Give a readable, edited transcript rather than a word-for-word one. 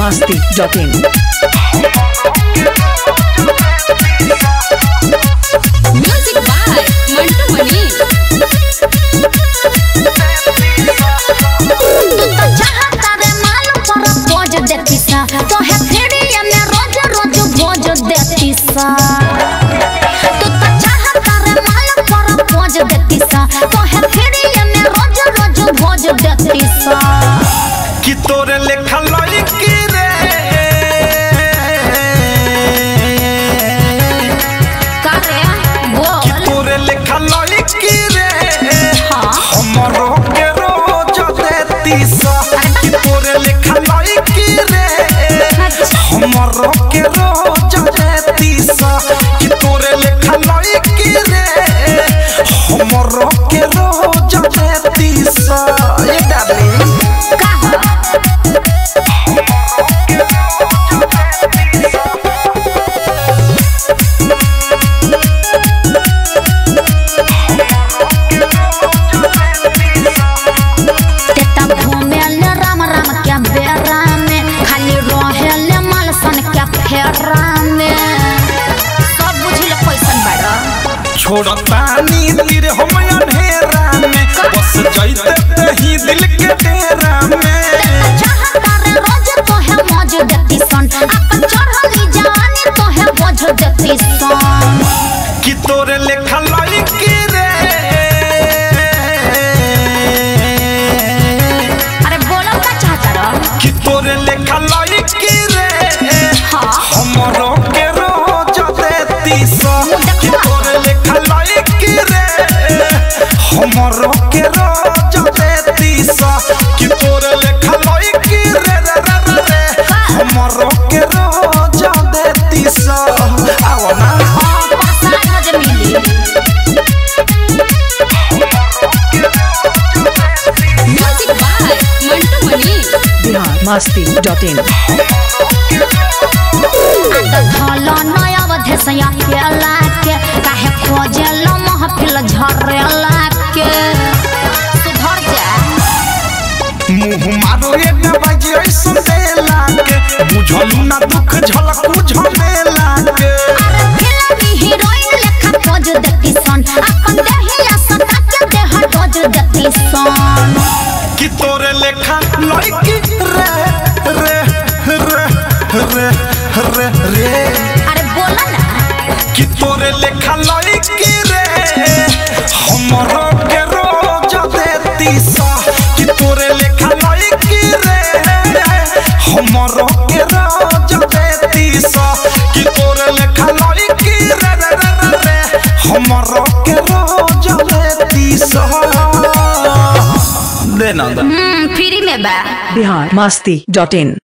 biharmasti.in. Music by Mantu Mani. तू तो चाहता रे मालूम पर बोझ देती सा तो है फेड़िया में रोज रोज बोझ देती सा तू तो चाहता रे मालूम पर बोझ देती सा तो है फेड़िया में रोज रोज बोझ देती सा कि तोरे लेखा लड़की रे का रे बोल कि तोरे लेखा लड़की रे हाँ हमरो के रोज देती सा कि तोरे लेखा लड़की रे हमरो के रोज देती सा कि तोरे लेखा लड़की रे हमरो के रोज देती सा ये डार्लिंग का तेता घूमेले राम राम क्या बेरा में खाली रहेले मालसन क्या फेरा में सब बुझिले पैसन बाड़ा छोड़तानी तीर हम अंधेरा में बस जाइते ही दिल के डेरा में चाहता रे रोज तो है मौज देती सन अपन चढ़ली जवानी तो है बोझ देती सन कि तोरे लेखा लड़की रे अरे बोलो का चाहता रो कि तोरे लेखा लड़की रे हाँ हमरो के रोज देती सा कि तोरे लेखा लड़की रे हमरो के रोज देती सा कि तोरे लेखा लड़की रे हमरो के रोज देती सा आओ ना हाँ पासा मज मिली Music by Mantu Mani. biharmasti.in. धलो नया वधेसया केला के काहे खोजेलो महफिल झरेला के सुधर जा मुँह मारो ये दबाई ऐसा देला के बुझलू ना दुख झलकू झमेला के अरे फिल्मी हीरोइन लेखा खोज देती सन अपन देहिया सता के देह खोज देती सन कि तोरे लेखा लड़की रे रे रे रे रे रे अरे बोला ना कि तोरे लेखा लड़की रे हमरो के रोज देती सा कि तोरे लेखा लड़की रे हमरो के रोज देती सा कि तोरे लेखा लड़की रे रे रे रे हमरो के रोज देती सा देना फ्री में बा biharmasti.in.